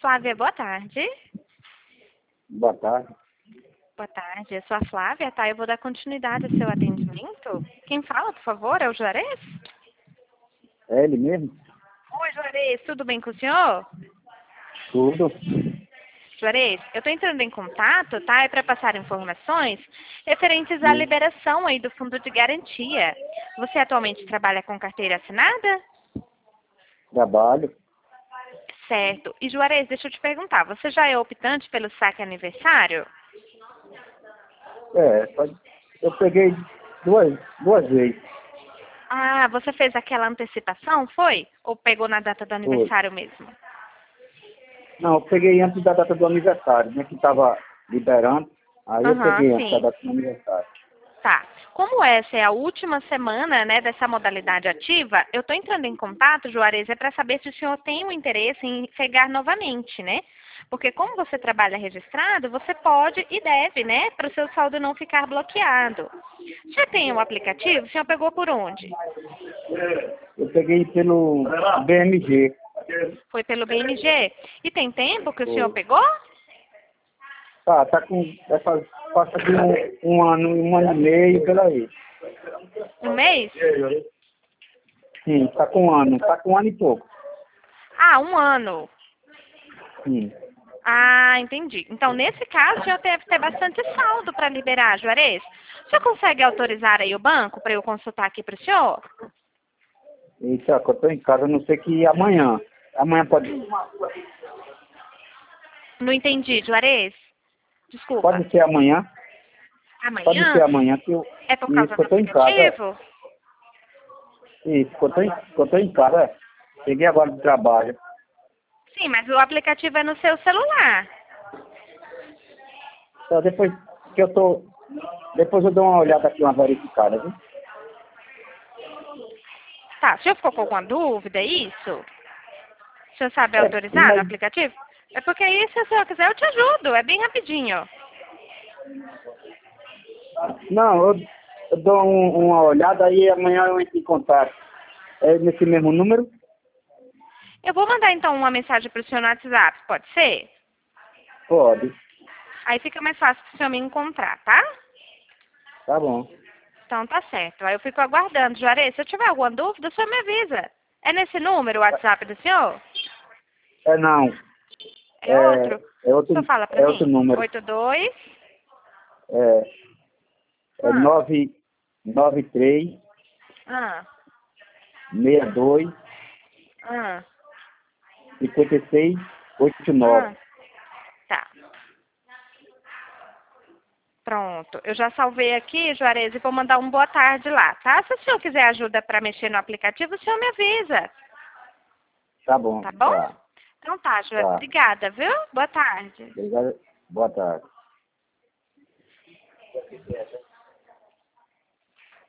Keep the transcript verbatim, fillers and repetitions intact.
Flávia, boa tarde. Boa tarde. Boa tarde, eu sou a Flávia, tá? Eu vou dar continuidade ao seu atendimento. Quem fala, por favor, é o Juarez? É ele mesmo? Oi, Juarez, tudo bem com o senhor? Tudo. Juarez, eu estou entrando em contato, tá? É para passar informações referentes à Sim. liberação aí do fundo de garantia. Você atualmente trabalha com carteira assinada? Trabalho. Certo. E Juarez, deixa eu te perguntar, você já é optante pelo saque aniversário? É, pode- eu peguei duas, duas vezes. Ah, você fez aquela antecipação, foi? Ou pegou na data do Foi. aniversário mesmo? Não, eu peguei antes da data do aniversário, né? Que estava liberando. Aí eu Aham, peguei antes da sim. data do aniversário. Tá. Como essa é a última semana, né, dessa modalidade ativa, eu estou entrando em contato, Juarez, é para saber se o senhor tem um interesse em pegar novamente, né? Porque como você trabalha registrado, você pode e deve, né, para o seu saldo não ficar bloqueado. Já tem o aplicativo? O senhor pegou por onde? Eu peguei pelo B M G. Foi pelo B M G? E tem tempo que o senhor Foi. pegou? Tá, tá com. Vai fazer, passa de um, um ano, um ano e meio, pela aí. Um mês? Sim, tá com um ano. Tá com um ano e pouco. Ah, um ano. Sim. Ah, entendi. Então, nesse caso, o senhor deve ter bastante saldo para liberar, Juarez. O senhor consegue autorizar aí o banco para eu consultar aqui para o senhor? Eita, que eu tô em casa, a não sei que amanhã. Amanhã pode. Não entendi, Juarez. Desculpa. Pode ser amanhã. Pode ser Amanhã? amanhã que eu. É por Isso, causa que do eu tô em casa. É. aplicativo? Isso, que eu tô em, que eu tô em casa. É. Cheguei agora do trabalho. Sim, mas o aplicativo é no seu celular. Então, depois que eu tô. Depois eu dou uma olhada aqui, uma verificada, viu? Tá, o senhor ficou com alguma dúvida, é isso? O senhor sabe É, autorizar no mas. aplicativo? É porque aí, se o senhor quiser, eu te ajudo. É bem rapidinho. Não, eu, eu dou um- uma olhada aí amanhã eu entro em contato. É nesse mesmo número? Eu vou mandar, então, uma mensagem para o senhor no WhatsApp, pode ser? Pode. Aí fica mais fácil para o senhor me encontrar, tá? Tá bom. Então tá certo. Aí eu fico aguardando. Juarez, se eu tiver alguma dúvida, o senhor me avisa. É nesse número o WhatsApp do senhor? É não. É É, outro? é O outro, senhor fala pra é outro mim? número. Oito dois. É, é Ah, nove nove três ah, seis dois ah, cinquenta e seis oitenta e nove. ah. Tá. Pronto. Eu já salvei aqui, Juarez, e vou mandar um boa tarde lá, tá? Se o senhor quiser ajuda para mexer no aplicativo, o senhor me avisa. Tá bom. Tá bom? Tá. Então tá, Juarez. Tá. Obrigada, viu? Boa tarde. Obrigado. Boa tarde.